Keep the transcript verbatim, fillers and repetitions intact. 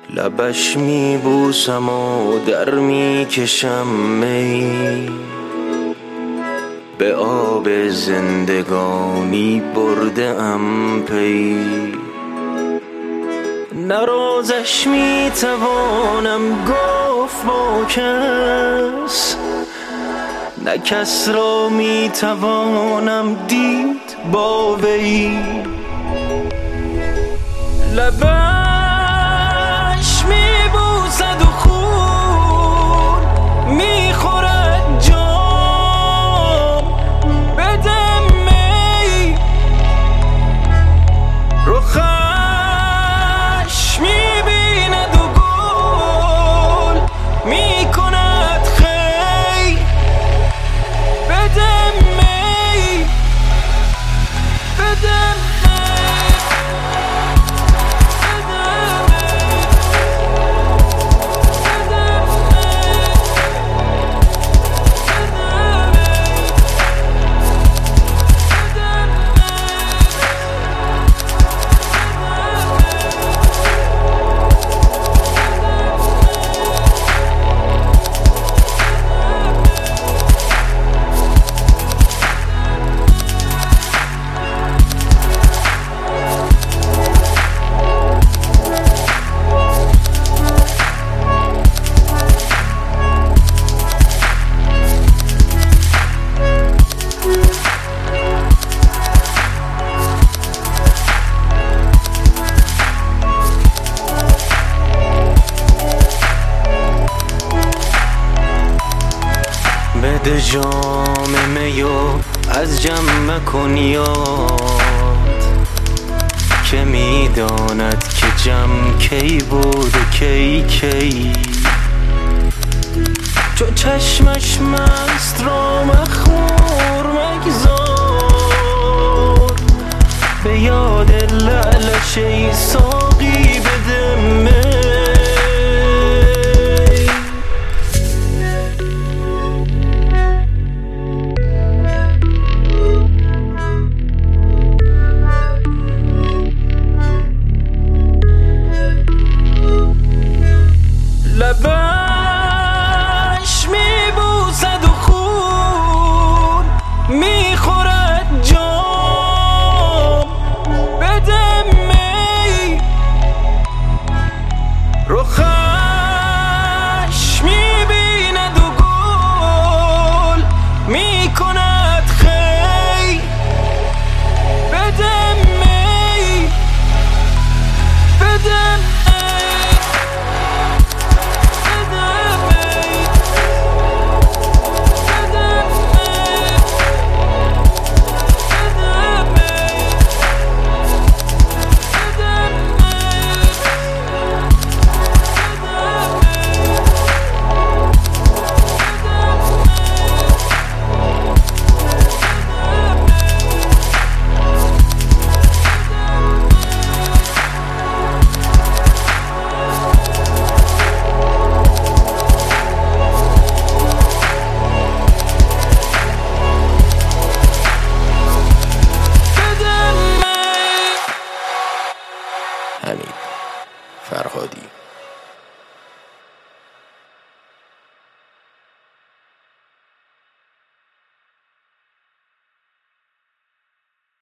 لبش می بوسم و در می کشم می، به آب زندگانی برده ام پی. نه رازش می توانم گفت با کس، نه کس را می توانم دید با وی. لبش می بوسد و خون می خورد جام، بده می. رخش می بیند و گل می کند خی، بده می، بده می. بده جام میو از جمع کن یاد، که میداند که جمع کی بود و کی کی. چو چشمش مست را مخمور مگذار، به یاد لعلش ای ساقی بده می. لبش می بوسد و خون می خورد جام، بده می. رخش می بیند و گل می کند خی، بده می، بده می. حمید فرهادی.